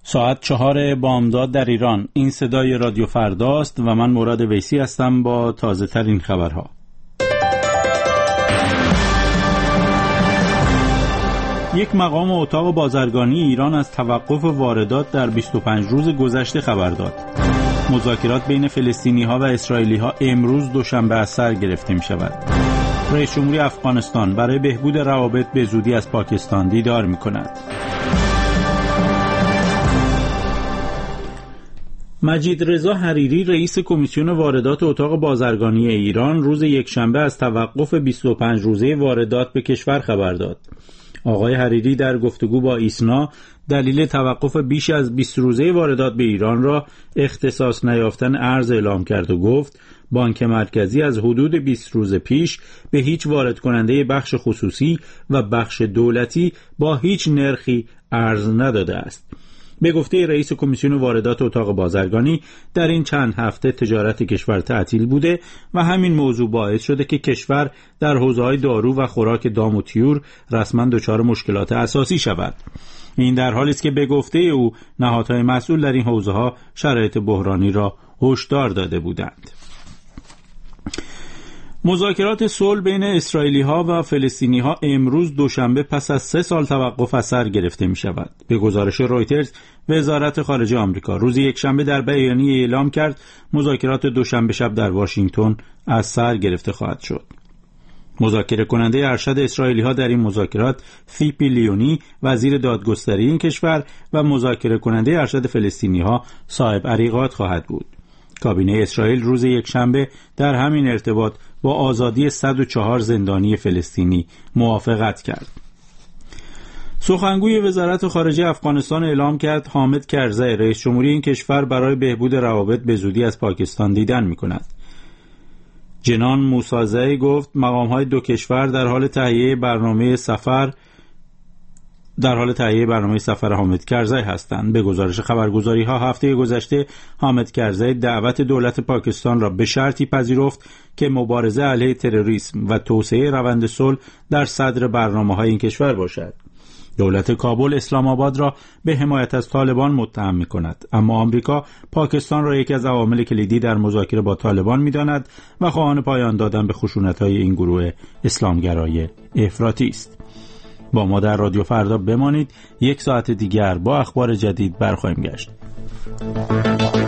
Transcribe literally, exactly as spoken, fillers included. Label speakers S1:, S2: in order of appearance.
S1: ساعت چهار بامداد در ایران. این صدای رادیو فرداست و من مراد ویسی هستم با تازه ترین خبرها. یک مقام اتاق بازرگانی ایران از توقف واردات در بیست و پنج روز گذشته خبر داد. مذاکرات بین فلسطینی‌ها و اسرائیلی‌ها امروز دوشنبه از سر گرفته می‌شود. رئیس جمهوری افغانستان برای بهبود روابط به زودی از پاکستان دیدار می‌کند. مجید رضا حریری رئیس کمیسیون واردات اتاق بازرگانی ایران روز یکشنبه از توقف بیست و پنج روزه واردات به کشور خبر داد. آقای حریری در گفتگو با ایسنا دلیل توقف بیش از بیست روزه واردات به ایران را اختصاص نیافتن ارز اعلام کرد و گفت بانک مرکزی از حدود بیست روز پیش به هیچ وارد کننده بخش خصوصی و بخش دولتی با هیچ نرخی ارز نداده است. به گفته رئیس کمیسیون واردات اتاق بازرگانی در این چند هفته تجارت کشور تعطیل بوده و همین موضوع باعث شده که کشور در حوزه‌های دارو و خوراک دام و طیور رسما دچار مشکلات اساسی شود. این در حالی است که به گفته او نهادهای مسئول در این حوزه‌ها شرایط بحرانی را هشدار داده بودند. مذاکرات صلح بین اسرائیلی‌ها و فلسطینی‌ها امروز دوشنبه پس از سه سال توقف از سر گرفته می‌شود. به گزارش رویترز، وزارت خارجه آمریکا روز یکشنبه در بیانیه اعلام کرد مذاکرات دوشنبه شب در واشنگتن از سر گرفته خواهد شد. مذاکره کننده ارشد اسرائیلی‌ها در این مذاکرات فیپی لیونی وزیر دادگستری این کشور و مذاکره کننده ارشد فلسطینی‌ها صاحب عریقات خواهد بود. کابینه اسرائیل روز یکشنبه در همین ارتباط با آزادی صد و چهار زندانی فلسطینی موافقت کرد. سخنگوی وزارت خارجه افغانستان اعلام کرد حامد کرزی رئیس جمهوری این کشور برای بهبود روابط به زودی از پاکستان دیدن می‌کند. جنان موسازی گفت مقام‌های دو کشور در حال تهیه برنامه سفر در حال تهیه برنامه سفر حامد کرزی هستند. به گزارش خبرگزاری‌ها هفته گذشته حامد کرزی دعوت دولت پاکستان را به شرطی پذیرفت که مبارزه علیه تروریسم و توسعه روند صلح در صدر برنامه‌های این کشور باشد. دولت کابل اسلام آباد را به حمایت از طالبان متهم می‌کند، اما آمریکا پاکستان را یکی از عوامل کلیدی در مذاکره با طالبان می‌داند و خواهان پایان دادن به خشونت‌های این گروه اسلامگرای افراطی است. با ما در رادیو فردا بمانید. یک ساعت دیگر با اخبار جدید برخواهیم گشت.